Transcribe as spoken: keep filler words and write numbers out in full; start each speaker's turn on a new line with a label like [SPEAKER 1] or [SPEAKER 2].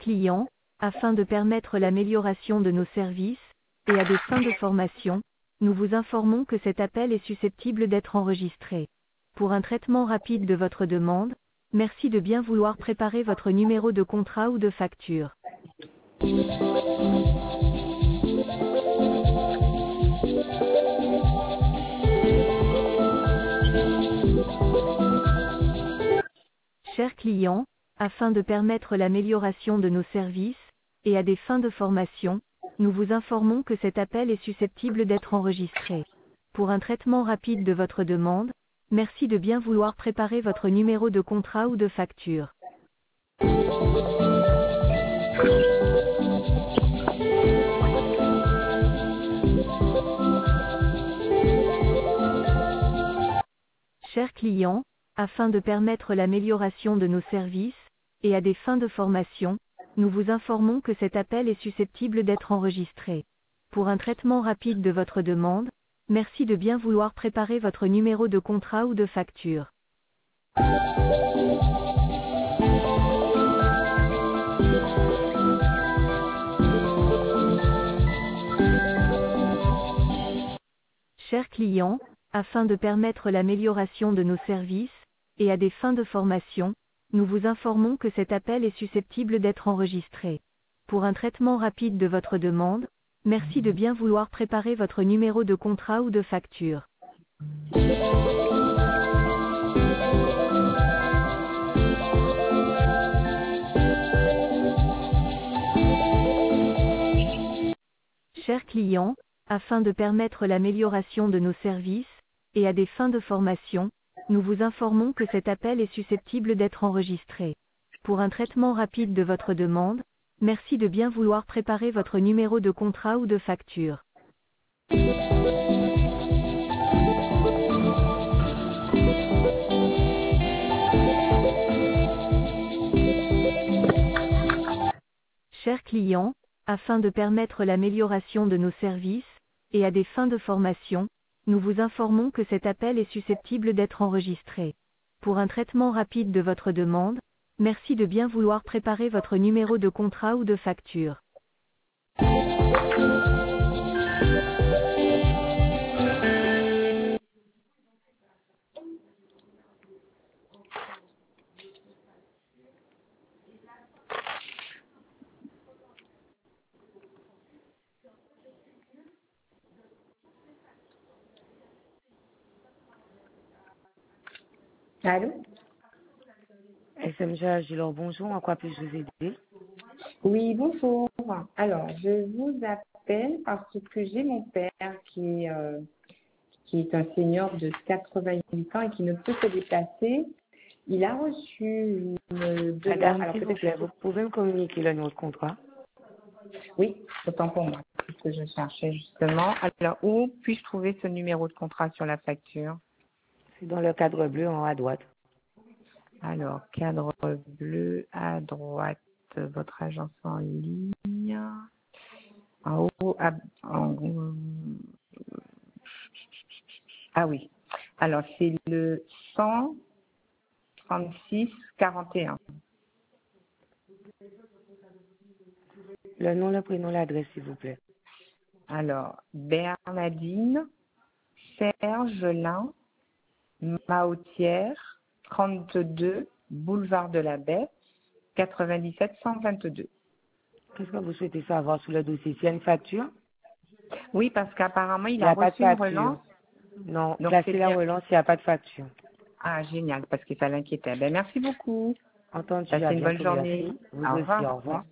[SPEAKER 1] clients, afin de permettre l'amélioration de nos services, et à des fins de formation, nous vous informons que cet appel est susceptible d'être enregistré. Pour un traitement rapide de votre demande, merci de bien vouloir préparer votre numéro de contrat ou de facture. Chers clients, afin de permettre l'amélioration de nos services, et à des fins de formation, nous vous informons que cet appel est susceptible d'être enregistré. Pour un traitement rapide de votre demande, merci de bien vouloir préparer votre numéro de contrat ou de facture. Chers clients, afin de permettre l'amélioration de nos services, et à des fins de formation, nous vous informons que cet appel est susceptible d'être enregistré. Pour un traitement rapide de votre demande, merci de bien vouloir préparer votre numéro de contrat ou de facture. Chers clients, afin de permettre l'amélioration de nos services, et à des fins de formation, nous vous informons que cet appel est susceptible d'être enregistré. Pour un traitement rapide de votre demande, merci de bien vouloir préparer votre numéro de contrat ou de facture. Chers clients, afin de permettre l'amélioration de nos services, et à des fins de formation, nous vous informons que cet appel est susceptible d'être enregistré. Pour un traitement rapide de votre demande, merci de bien vouloir préparer votre numéro de contrat ou de facture. Chers clients, afin de permettre l'amélioration de nos services, et à des fins de formation, nous vous informons que cet appel est susceptible d'être enregistré. Pour un traitement rapide de votre demande, merci de bien vouloir préparer votre numéro de contrat ou de facture.
[SPEAKER 2] Allô?
[SPEAKER 3] S M G Agilor, bonjour, en quoi puis-je vous aider?
[SPEAKER 2] Oui, bonjour. Alors, je vous appelle parce que j'ai mon père qui est, euh, qui est un senior de quatre-vingt-huit ans et qui ne peut se déplacer. Il a reçu une demande.
[SPEAKER 3] Madame,
[SPEAKER 2] Alors,
[SPEAKER 3] s'il vous plaît, vous pouvez me communiquer le numéro de contrat?
[SPEAKER 2] Oui, autant pour moi, c'est ce que je cherchais justement. Alors, où puis-je trouver ce numéro de contrat sur la facture?
[SPEAKER 3] C'est dans le cadre bleu en haut à droite.
[SPEAKER 2] Alors, cadre bleu à droite, votre agence en ligne. En haut, à, en, ah oui. Alors, c'est le cent trente-six quarante et un.
[SPEAKER 3] Le nom, le prénom, l'adresse, s'il vous plaît.
[SPEAKER 2] Alors, Bernadine, Sergelin, Mautière, trente-deux, boulevard de la Baie, quatre-vingt-dix-sept cent vingt-deux.
[SPEAKER 3] Qu'est-ce que vous souhaitez savoir sur le dossier? S'il y a une facture?
[SPEAKER 2] Oui, parce qu'apparemment, il,
[SPEAKER 3] Il n'y
[SPEAKER 2] a
[SPEAKER 3] a pas de
[SPEAKER 2] reçu une
[SPEAKER 3] facture.
[SPEAKER 2] relance.
[SPEAKER 3] Non,
[SPEAKER 2] Donc,
[SPEAKER 3] placez
[SPEAKER 2] c'est
[SPEAKER 3] la
[SPEAKER 2] bien.
[SPEAKER 3] relance, il n'y a pas de facture.
[SPEAKER 2] Ah, génial, parce que ça l'inquiétait. Ben, merci beaucoup.
[SPEAKER 3] Entendu,
[SPEAKER 2] Passez
[SPEAKER 3] à
[SPEAKER 2] une bonne
[SPEAKER 3] bientôt,
[SPEAKER 2] journée.
[SPEAKER 3] merci. Vous
[SPEAKER 2] Au
[SPEAKER 3] aussi,
[SPEAKER 2] revoir.
[SPEAKER 3] au revoir.